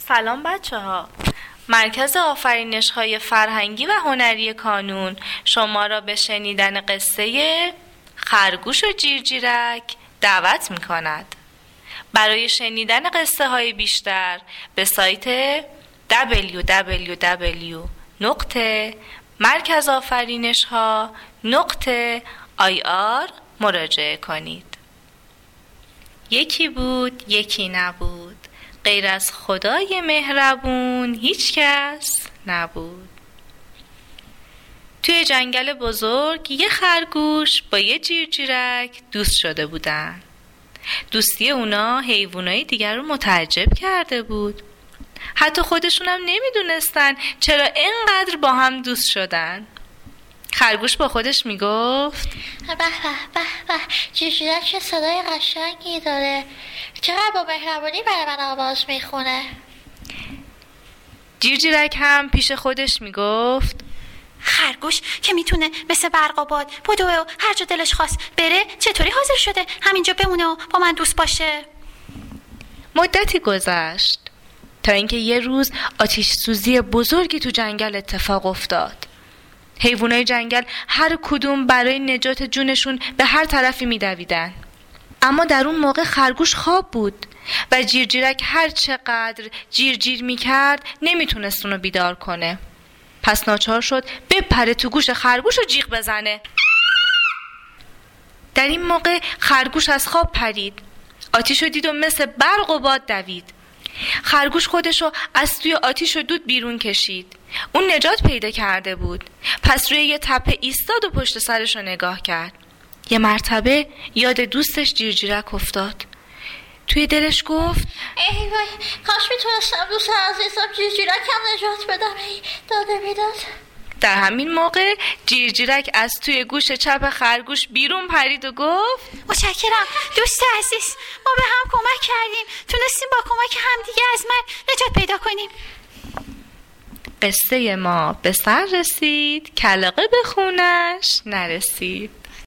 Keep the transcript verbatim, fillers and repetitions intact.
سلام بچه ها. مرکز آفرینش های فرهنگی و هنری کانون شما را به شنیدن قصه خرگوش و جیرجیرک دعوت می کند. برای شنیدن قصه های بیشتر به سایت دبلیو دبلیو دبلیو نقطه مرکز آفرینش ها نقطه آی آر مراجعه کنید. یکی بود یکی نبود، غیر از خدای مهربون هیچ کس نبود. توی جنگل بزرگ یه خرگوش با یه جیرجیرک دوست شده بودن. دوستی اونا حیوانای دیگر رو متعجب کرده بود. حتی خودشون هم نمیدونستن چرا اینقدر با هم دوست شدن. خرگوش با خودش میگفت به به به به، جیرجیرک چه صدای قشنگی داره، چقدر با مهربونی برای من آواز میخونه. جیرجیرک هم پیش خودش میگفت خرگوش که میتونه مثل برق و باد بدوه و هر جا دلش خواست بره، چطوری حاضر شده همینجا بمونه و با من دوست باشه؟ مدتی گذشت تا اینکه یه روز آتش سوزی بزرگی تو جنگل اتفاق افتاد. حیوانای جنگل هر کدوم برای نجات جونشون به هر طرفی میدویدن. اما در اون موقع خرگوش خواب بود و جیرجیرک هر چقدر جیرجیر میکرد نمیتونست اونو بیدار کنه. پس ناچار شد بپره تو گوش خرگوش و جیغ بزنه. در این موقع خرگوش از خواب پرید، آتیش رو دید و مثل برق و باد دوید. خرگوش خودشو از توی آتیش و دود بیرون کشید. اون نجات پیدا کرده بود. پس روی یه تپه ایستاد و پشت سرش رو نگاه کرد. یه مرتبه یاد دوستش جیرجیرک افتاد. توی دلش گفت ای وای، کاش میتونستم دوست عزیزم جیرجیرکم نجات بدم. ای داده بیداد. در همین موقع جیرجیرک از توی گوش چپ خرگوش بیرون پرید و گفت متشکرم دوست عزیز، ما به هم کمک کردیم، تونستیم با کمک همدیگه از من نجات پیدا کنیم. قصه ما به سر رسید، کلاغه به خونش نرسید.